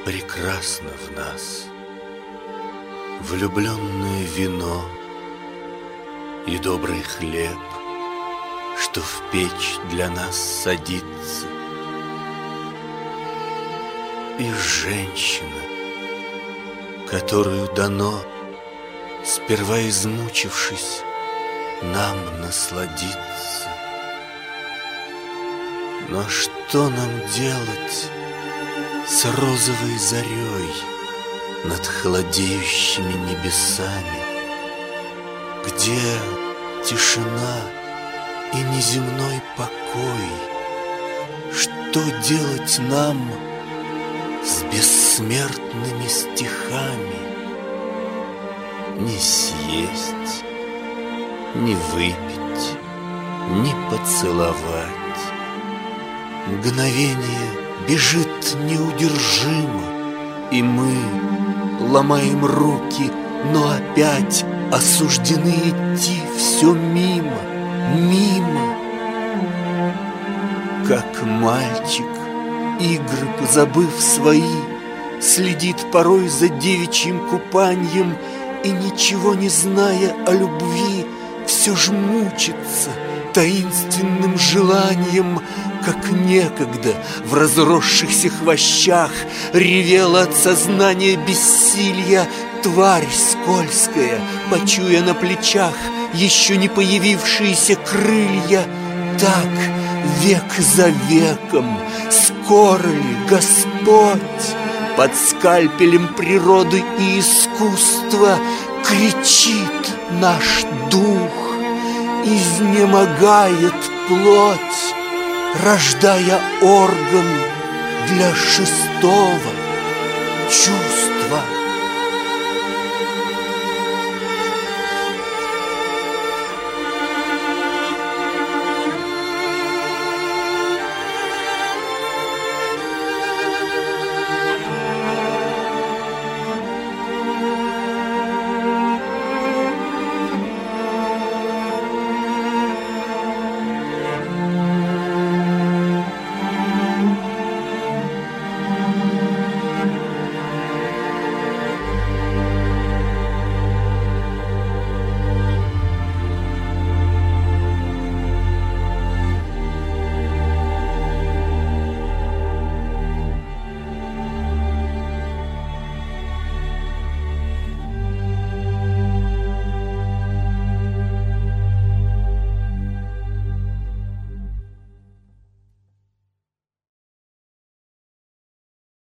прекрасно в нас влюбленное вино и добрый хлеб, что в печь для нас садится, и женщина, которую дано, сперва измучившись, нам насладиться. Но что нам делать с розовой зарей над холодеющими небесами, где тишина и неземной покой? Что делать нам с бессмертными стихами? Не съесть, не выпить, не поцеловать. Мгновение бежит неудержимо, и мы ломаем руки, но опять осуждены идти все мимо, мимо. Как мальчик, игры позабыв свои, следит порой за девичьим купаньем и, ничего не зная о любви, все ж мучится таинственным желанием, как некогда в разросшихся хвощах ревела от сознания бессилья тварь скользкая, почуя на плечах еще не появившиеся крылья. Так век за веком, скоро ли Господь под скальпелем природы и искусства кричит наш дух, изнемогает плоть, рождая орган для шестого чувства.